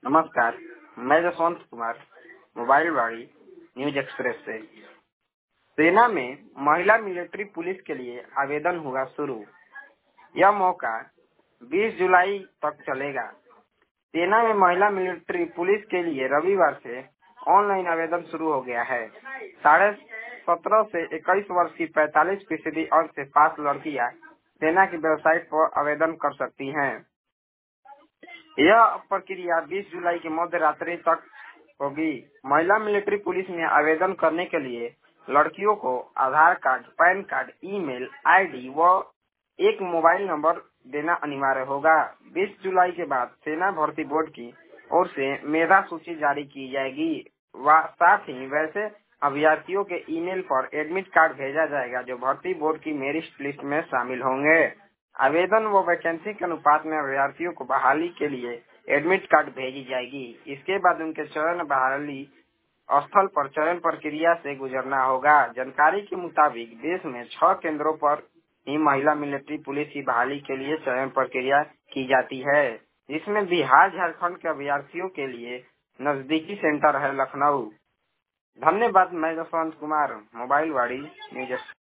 नमस्कार। मैं जसवंत कुमार, मोबाइल वाड़ी न्यूज एक्सप्रेस से। सेना में महिला मिलिट्री पुलिस के लिए आवेदन होगा शुरू। यह मौका 20 जुलाई तक चलेगा। सेना में महिला मिलिट्री पुलिस के लिए रविवार से ऑनलाइन आवेदन शुरू हो गया है। 17.5 से 21 वर्ष की 45% अंक से पास लड़कियां सेना की वेबसाइट पर आवेदन कर सकती हैं। यह प्रक्रिया 20 जुलाई की मध्य रात्रि तक होगी। महिला मिलिट्री पुलिस में आवेदन करने के लिए लड़कियों को Aadhaar card, PAN card, email ID व एक मोबाइल नंबर देना अनिवार्य होगा। 20 जुलाई के बाद सेना भर्ती बोर्ड की ओर से मेधा सूची जारी की जाएगी व साथ ही वैसे अभ्यर्थियों के ईमेल पर एडमिट कार्ड भेजा जाएगा जो भर्ती बोर्ड की मेरिट लिस्ट में शामिल होंगे। आवेदन व वैकेंसी के अनुपात में अभ्यर्थियों को बहाली के लिए एडमिट कार्ड भेजी जाएगी। इसके बाद उनके चयन बहाली स्थल पर चयन प्रक्रिया से गुजरना होगा। जानकारी के मुताबिक देश में 6 केंद्रों पर ही महिला मिलिट्री पुलिस की बहाली के लिए चयन प्रक्रिया की जाती है, जिसमें बिहार झारखंड के अभ्यर्थियों के लिए नजदीकी सेंटर है लखनऊ। धन्यवाद। मैं जसवंत कुमार, मोबाइल वाड़ी न्यूज।